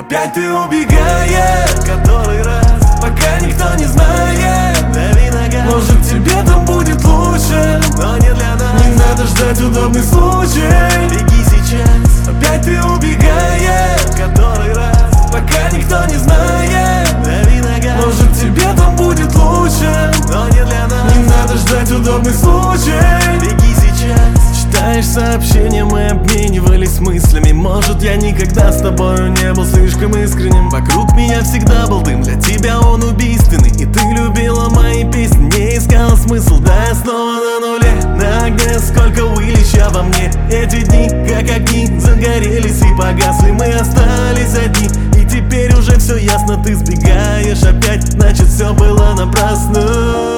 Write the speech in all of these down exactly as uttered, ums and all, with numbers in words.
Опять ты убегаешь, который раз, пока никто не знает. Дави на газ, может тебе там будет лучше, но не для нас. Не надо ждать удобный случай, беги сейчас. Опять ты убегаешь, который раз, пока никто не знает. Дави на газ, может тебе там будет лучше, но не для нас. Не надо ждать удобный случай, беги сейчас. Читаешь сообщения, мы обменивались мыслями. Может, я никогда с тобою не был слишком искренним. Вокруг меня всегда был дым, для тебя он убийственный. И ты любила мои песни, не искала смысл. Да, я снова на нуле, на огне, сколько Уиллича во мне. Эти дни, как огни, загорелись и погасли. Мы остались одни, и теперь уже все ясно. Ты сбегаешь опять, значит все было напрасно.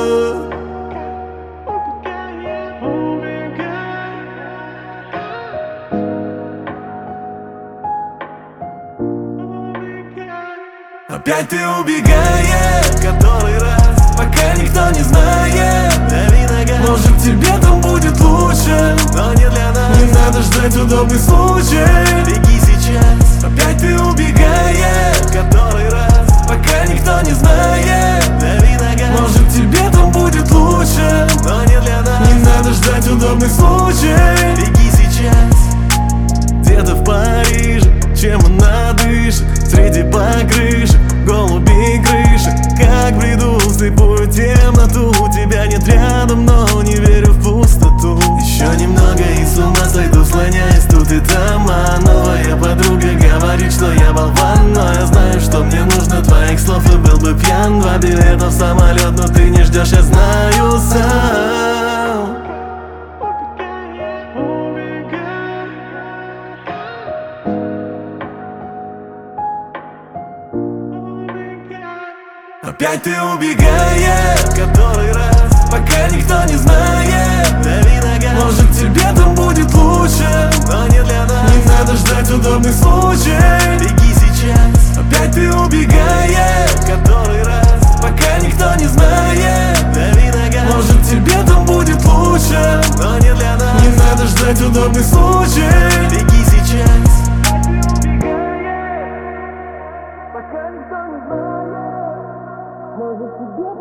Опять ты убегаешь, который раз, пока никто не знает. Дави на газ, может тебе там будет лучше, но не для нас. Не надо ждать удобный случай, беги сейчас. Опять ты убегаешь, который раз, пока никто не знает. Дави на газ, может тебе там будет лучше, но не для нас. Не надо ждать удобный случай, беги сейчас. Где-то в Париже, чем она дышит, среди покрышек, голуби крыши. Как бреду в слепую темноту, тебя нет рядом, но не верю в пустоту. Еще немного и с ума сойду, слоняясь тут и там. А новая подруга говорит, что я болван, но я знаю, что мне нужно твоих слов и был бы пьян. Два билета в самолет, но ты не ждешь, я знаю сам. Опять ты убегаешь, который раз, пока никто не знает. Дави на газ, может тебе там будет лучше, но не для нас. Не надо ждать удобный случай, беги сейчас. Опять ты убегаешь, который раз, пока никто не знает. Дави на газ, может тебе там будет лучше, но не для нас. Не надо ждать удобный случай, беги сейчас. Может тебе